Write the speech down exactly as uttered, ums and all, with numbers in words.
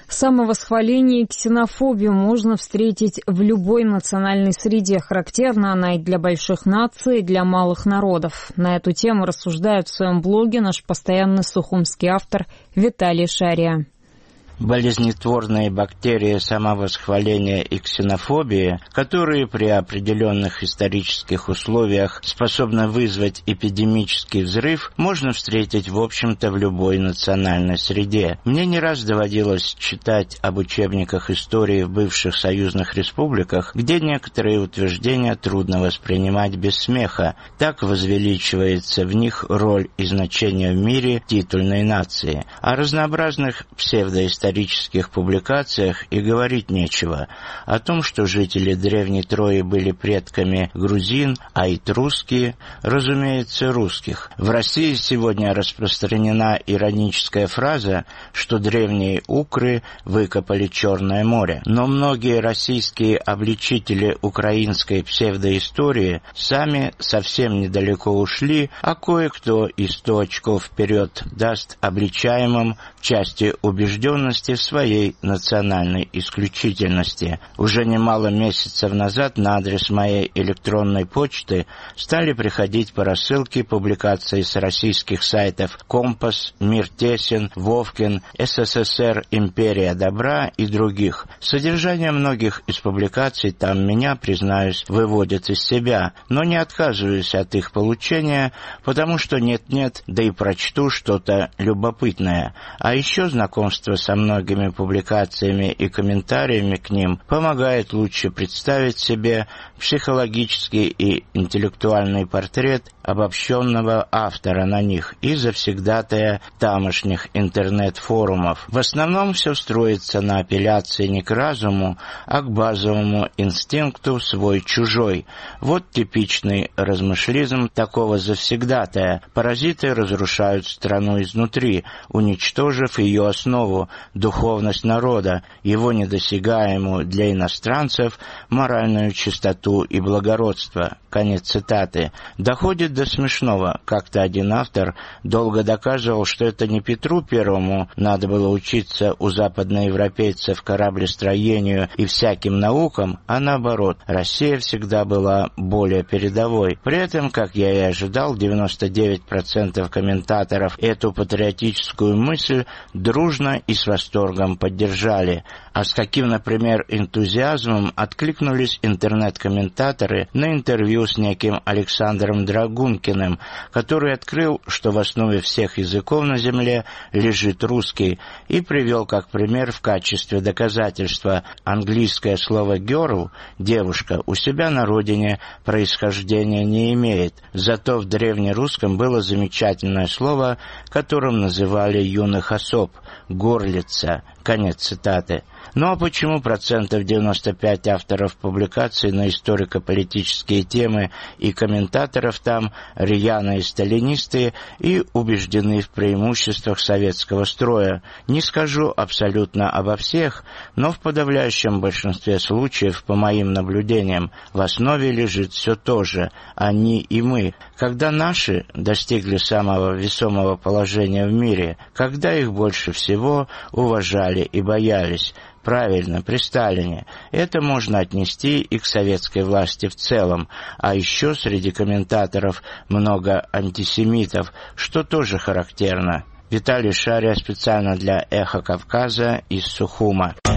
Самовосхваление и ксенофобию можно встретить в любой национальной среде. Характерна она и для больших наций, и для малых народов. На эту тему рассуждает в своем блоге наш постоянный сухумский автор Виталий Шария. Болезнетворные бактерии самовосхваления и ксенофобии, которые при определенных исторических условиях способны вызвать эпидемический взрыв, можно встретить, в общем-то, в любой национальной среде. Мне не раз доводилось читать об учебниках истории в бывших союзных республиках, где некоторые утверждения трудно воспринимать без смеха. Так возвеличивается в них роль и значение в мире титульной нации. О разнообразных псевдоисторических исторических публикациях и говорить нечего. О том, что жители Древней Трои были предками грузин, а этрусские, разумеется, русских. В России сегодня распространена ироническая фраза, что древние укры выкопали Черное море. Но многие российские обличители украинской псевдоистории сами совсем недалеко ушли, а кое-кто и сто очков вперед даст обличаемым в части убежденности в своей национальной исключительности. Уже немало месяцев назад на адрес моей электронной почты стали приходить по рассылке публикации с российских сайтов «Компас», «Мир тесен», «Вовкин», «СССР. Империя добра» и других. Содержание многих из публикаций там меня, признаюсь, выводит из себя, но не отказываюсь от их получения, потому что нет-нет, да и прочту что-то любопытное. А еще знакомство со мной многими публикациями и комментариями к ним помогает лучше представить себе психологический и интеллектуальный портрет обобщенного автора на них и завсегдатая тамошних интернет-форумов. В основном все строится на апелляции не к разуму, а к базовому инстинкту свой-чужой. Вот типичный размышлизм такого завсегдатая. Паразиты разрушают страну изнутри, уничтожив ее основу, духовность народа, его недосягаемую для иностранцев моральную чистоту и благородство. Конец цитаты. Доходит до смешного. Как-то один автор долго доказывал, что это не Петру Первому надо было учиться у западноевропейцев кораблестроению и всяким наукам, а наоборот, Россия всегда была более передовой. При этом, как я и ожидал, девяносто девять процентов комментаторов эту патриотическую мысль дружно и с восторгом поддержали. А с каким, например, энтузиазмом откликнулись интернет-комментаторы на интервью с неким Александром Драгункиным, который открыл, что в основе всех языков на Земле лежит русский, и привел как пример в качестве доказательства английское слово «girl» — «девушка» у себя на родине происхождения не имеет, зато в древнерусском было замечательное слово, которым называли юных особ — «горлица». Конец цитаты. Ну а почему процентов девяносто пять авторов публикаций на историко-политические темы и комментаторов там рьяные сталинисты и убеждены в преимуществах советского строя? Не скажу абсолютно обо всех, но в подавляющем большинстве случаев, по моим наблюдениям, в основе лежит все то же – они и мы. Когда наши достигли самого весомого положения в мире, когда их больше всего уважали и боялись? Правильно, при Сталине. Это можно отнести и к советской власти в целом. А еще среди комментаторов много антисемитов, что тоже характерно. Виталий Шария специально для «Эхо Кавказа» из Сухума.